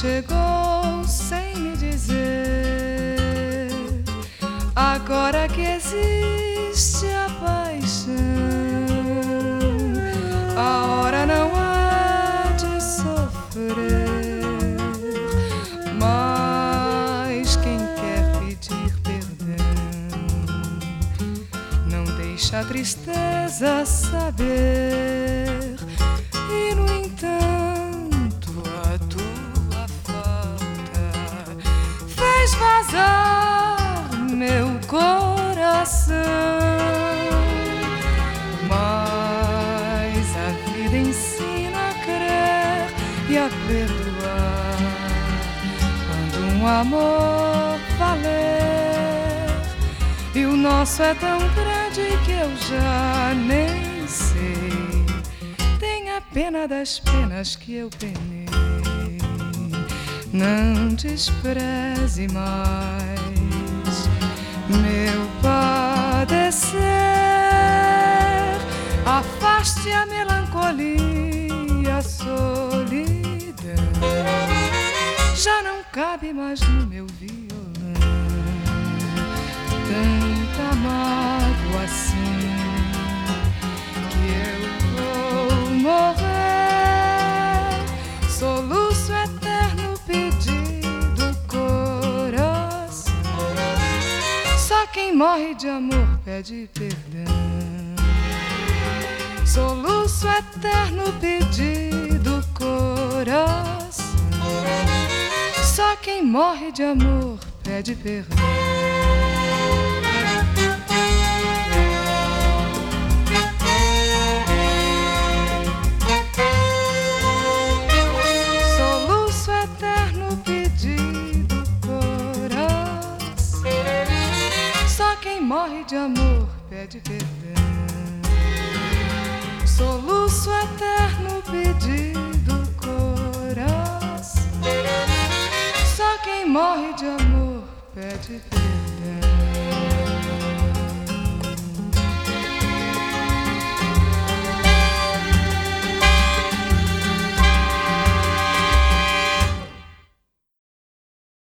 chegou sem me dizer. Agora que existe a paixão, a hora não há de sofrer. Mas quem quer pedir perdão não deixa a tristeza saber. E no entanto a tua falta fez vazar meu coração. Mas a vida ensina a crer e a perdoar quando um amor valer. E o nosso é tão grande que eu já nem sei. Tenha pena das penas que eu penei. Não despreze mais meu padecer. Afaste a melancolia, a solidão. Já não cabe mais no meu violão tanta mágoa assim, que eu vou morrer. Soluço eterno pedido coração. Só quem morre de amor pede perdão. Soluço eterno pedido coração. Só quem morre de amor pede perdão. Soluço eterno pedido coração. Só quem morre de amor pede perdão. Soluço eterno pedido coração. Só quem morre de amor pede perdão.